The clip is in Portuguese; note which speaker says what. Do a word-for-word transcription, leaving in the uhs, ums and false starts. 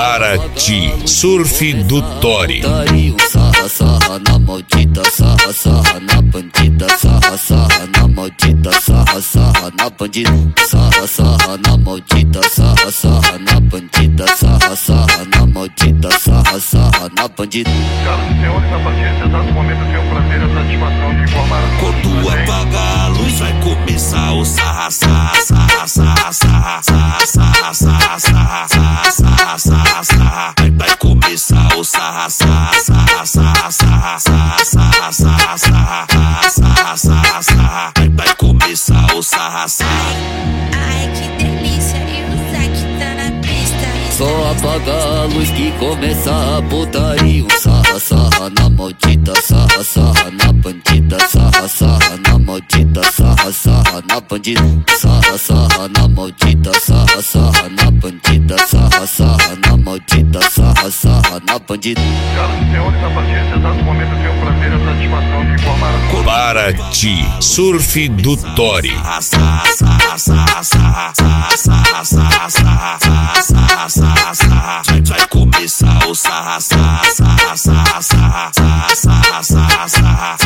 Speaker 1: Paraty, surf do Tori.
Speaker 2: Sarra, sarra na maldita, sarra, sarra na bandida, sarra, sarra na maldita, sarra, sarra na bandida, sarra, sarra na maldita, sarra, sarra na bandida, sarra, sarra na maldita, sarra, sarra na bandida.
Speaker 3: Senhoras e senhores, a partir desse exato momento eu tenho o prazer e a satisfação de informar.
Speaker 4: Quando apagar a luz vai começar o sarra, sarra, sarra, sarra, sarra, sarra, sarra, sarra, sarra, sarra, sarra, sarra. Vai começar o sarra, sarra, sarra, sarra, sarra, sarra, sarra, sarra, sarra, sarra, sarra, sarra. Vai começar o sarra, sarra.
Speaker 5: Ai, que delícia, e o Zack tá na pista.
Speaker 2: Só apaga a luz que começa a putaria. Sarra, sarra na maldita, sarra, sarra na bandida, sarra, sarra na maldita, sarra, sarra na bandida, sarra, sarra na maldita, sarra, sarra na bandida, sarra, sarra na maldita, sarra, sarra na bandida.
Speaker 3: Senhoras e senhores, a partir desse exato momento eu tenho o prazer e a satisfação de informar.
Speaker 1: Paraty, surf do Tori.
Speaker 4: Sarra, sarra, sarra, sarra, sarra, sarra, sarra, sarra, sarra, sarra, sarra. Vai começar o sarra, sarra, sarra, sarra, sarra, sarra, sarra, sarra.